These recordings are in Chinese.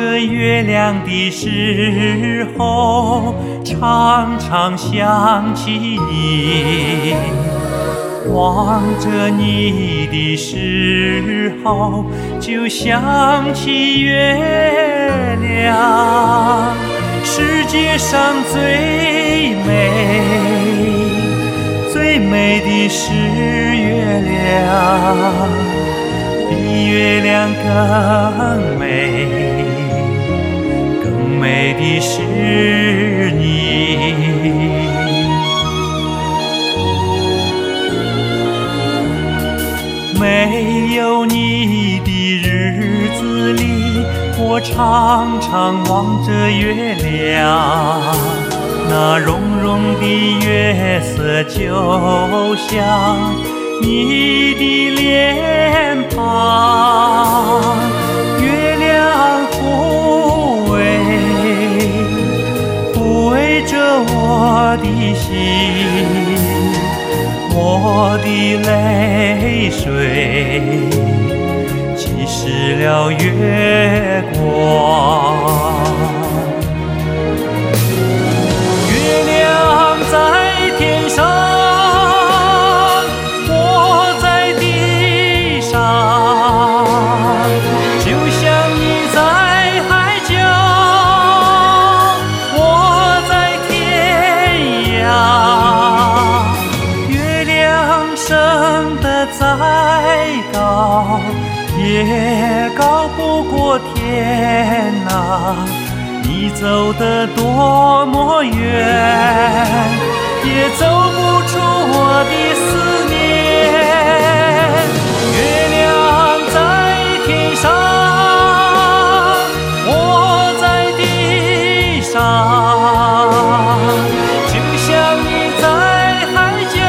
着月亮的时候，常常想起你；望着你的时候，就想起月亮。世界上最美的是月亮，比月亮更美的是你。没有你的日子里，我常常望着月亮，那融融的月色就像你的脸庞，月亮抚慰着我的心，我的泪水浸湿了月光。月亮在天上，我在地上，就像你在海角，我在天涯。月亮升得再高，也高不过天哪。你走得多么远，也走不出我的思念。月亮在天上，我在地上，就像你在海角，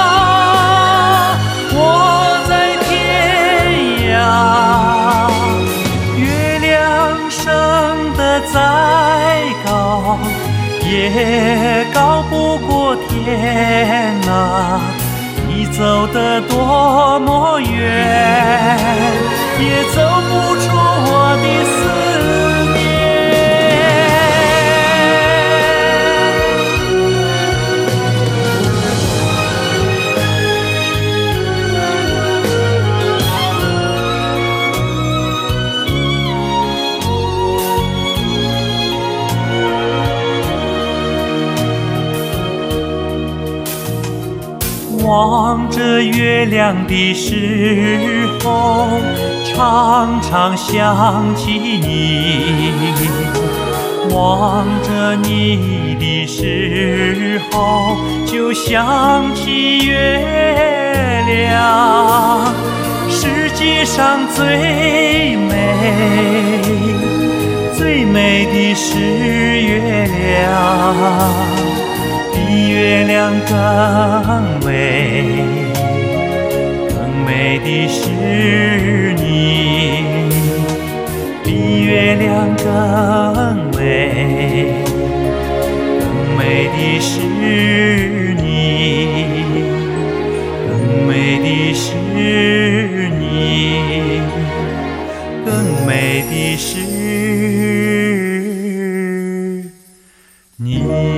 我在天涯。月亮升得再高，也高不过天哪。你走得多么远，也走不出我的思念。望着月亮的时候，常常想起你；望着你的时候，就想起月亮。世界上最美的是月亮，比月亮更美的是你，比月亮更美的是你，更美的是你，更美的是你。